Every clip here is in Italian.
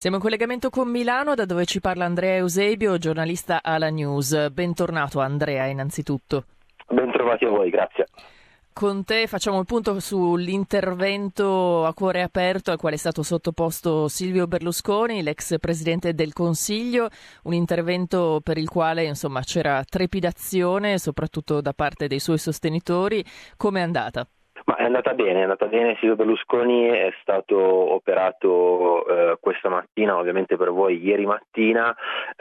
Siamo in collegamento con Milano, da dove ci parla Andrea Eusebio, giornalista alla News. Bentornato Andrea, innanzitutto. Bentrovati a voi, grazie. Con te facciamo il punto sull'intervento a cuore aperto al quale è stato sottoposto Silvio Berlusconi, l'ex presidente del Consiglio, un intervento per il quale c'era trepidazione, soprattutto da parte dei suoi sostenitori. Come è andata? Ma è andata bene. Silvio Berlusconi è stato operato questa mattina, ovviamente per voi ieri mattina,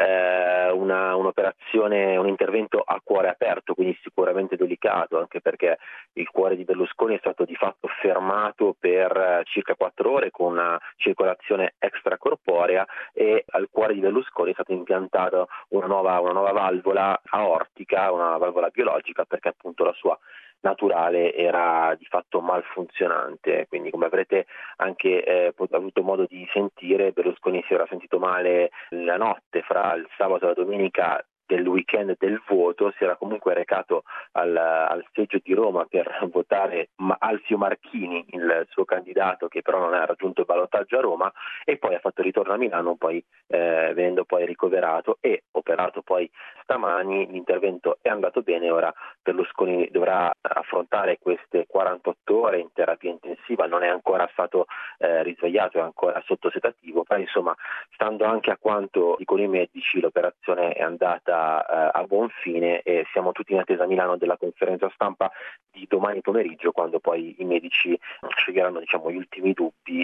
un'operazione, un intervento a cuore aperto, quindi sicuramente delicato, anche perché il cuore di Berlusconi è stato di fatto fermato per circa 4 ore con una circolazione extracorporea e al cuore di Berlusconi è stata impiantata una nuova valvola aortica, una valvola biologica, perché appunto la sua naturale era di fatto malfunzionante, quindi come avrete anche avuto modo di sentire, Berlusconi si era sentito male la notte fra il sabato e la domenica del weekend del voto, si era comunque recato al seggio di Roma per votare Alfio Marchini, il suo candidato, che però non ha raggiunto il ballottaggio a Roma, e poi ha fatto ritorno a Milano, venendo poi ricoverato e operato poi stamani. L'intervento è andato bene, ora Berlusconi dovrà affrontare queste 48 ore in terapia intensiva, non è ancora stato risvegliato, è ancora sotto sedativo, però insomma, stando anche a quanto dicono i medici, l'operazione è andata a buon fine e siamo tutti in attesa a Milano della conferenza stampa di domani pomeriggio, quando poi i medici scioglieranno gli ultimi dubbi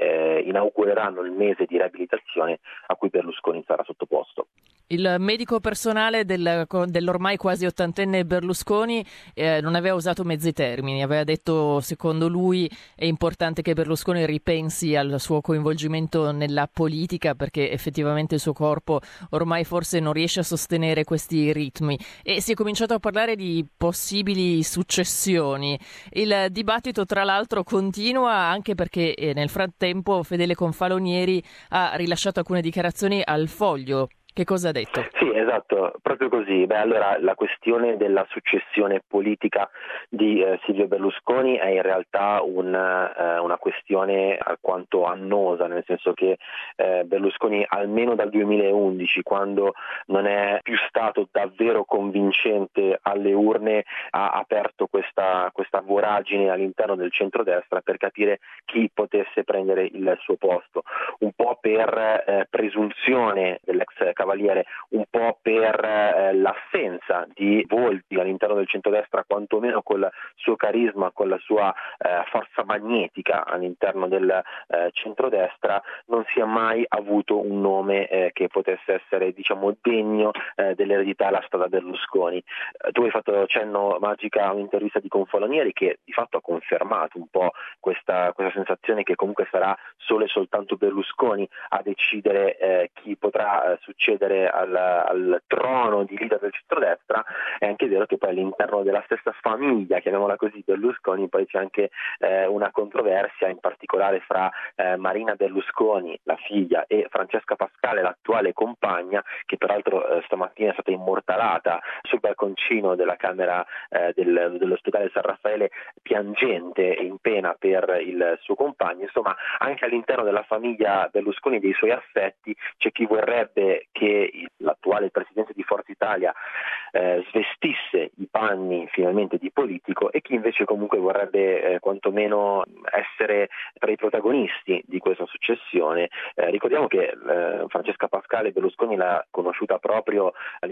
e inaugureranno il mese di riabilitazione a cui Berlusconi sarà sottoposto. Il medico personale dell'ormai quasi ottantenne Berlusconi non aveva usato mezzi termini, aveva detto secondo lui è importante che Berlusconi ripensi al suo coinvolgimento nella politica, perché effettivamente il suo corpo ormai forse non riesce a sostenere questi ritmi, e si è cominciato a parlare di possibili successioni. Il dibattito tra l'altro continua anche perché nel frattempo Fedele Confalonieri ha rilasciato alcune dichiarazioni al Foglio. Che cosa ha detto? Sì, esatto, proprio così. Allora la questione della successione politica di Silvio Berlusconi è in realtà una questione alquanto annosa, nel senso che Berlusconi almeno dal 2011, quando non è più stato davvero convincente alle urne, ha aperto questa voragine all'interno del centrodestra per capire chi potesse prendere il suo posto, un po' per presunzione dell'ex Cavaliere, un po' per l'assenza di volti all'interno del centrodestra, quantomeno col suo carisma, con la sua forza magnetica all'interno del centrodestra. Non si è mai avuto un nome che potesse essere degno dell'eredità alla strada Berlusconi. Tu hai fatto cenno, Magica, a un'intervista di Confalonieri che di fatto ha confermato un po' questa sensazione che comunque sarà solo e soltanto Berlusconi a decidere chi potrà succedere al trono di leader del centrodestra. È anche vero che poi all'interno della stessa famiglia, chiamiamola così, Berlusconi, poi c'è anche una controversia, in particolare fra Marina Berlusconi, la figlia, e Francesca Pascale, l'attuale compagna, che peraltro stamattina è stata immortalata sul balconcino della camera dell'ospedale San Raffaele, piangente e in pena per il suo compagno. Insomma, anche all'interno della famiglia Berlusconi e dei suoi affetti c'è chi vorrebbe che l'attuale presidente di Forza Italia svestisse i panni finalmente di politico, e chi invece comunque vorrebbe quantomeno essere tra i protagonisti di questa successione. Ricordiamo che Francesca Pascale Berlusconi l'ha conosciuta proprio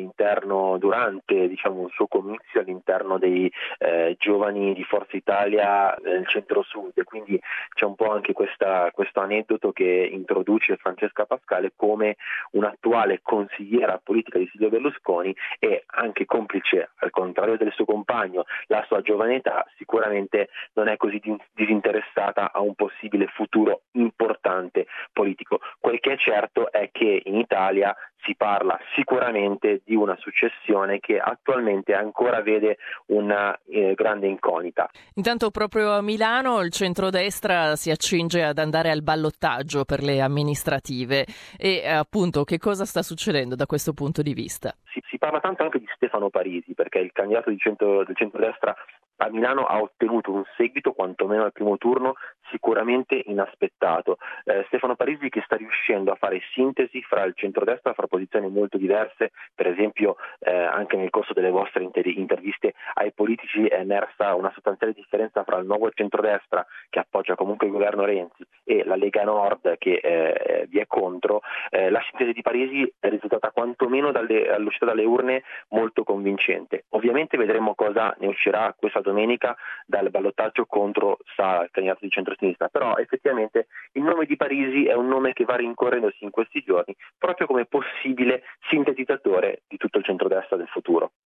durante un suo comizio all'interno dei giovani di Forza Italia nel centro-sud, quindi c'è un po' anche questo aneddoto che introduce Francesca Pascale come un'attuale consigliera politica di Silvio Berlusconi, e anche complice, al contrario del suo compagno, la sua giovane età, sicuramente non è così disinteressata a un possibile futuro importante politico. Quel che è certo è che in Italia si parla sicuramente di una successione che attualmente ancora vede una grande incognita. Intanto proprio a Milano il centrodestra si accinge ad andare al ballottaggio per le amministrative e appunto che cosa sta succedendo da questo punto di vista? Si parla tanto anche di Stefano Parisi, perché il candidato del centrodestra a Milano ha ottenuto un seguito, quantomeno al primo turno, sicuramente inaspettato. Stefano Parisi che sta riuscendo a fare sintesi fra il centrodestra, fra posizioni molto diverse, per esempio anche nel corso delle vostre interviste ai politici è emersa una sostanziale differenza fra il nuovo centrodestra, che appoggia comunque il governo Renzi, e la Lega Nord che vi è contro. La sintesi di Parisi è risultata quantomeno all'uscita dalle urne molto convincente. Ovviamente vedremo cosa ne uscirà questa domenica dal ballottaggio contro Sala, il candidato di centrosinistra, però effettivamente il nome di Parisi è un nome che va rincorrendosi in questi giorni proprio come possibile sintetizzatore di tutto il centrodestra del futuro.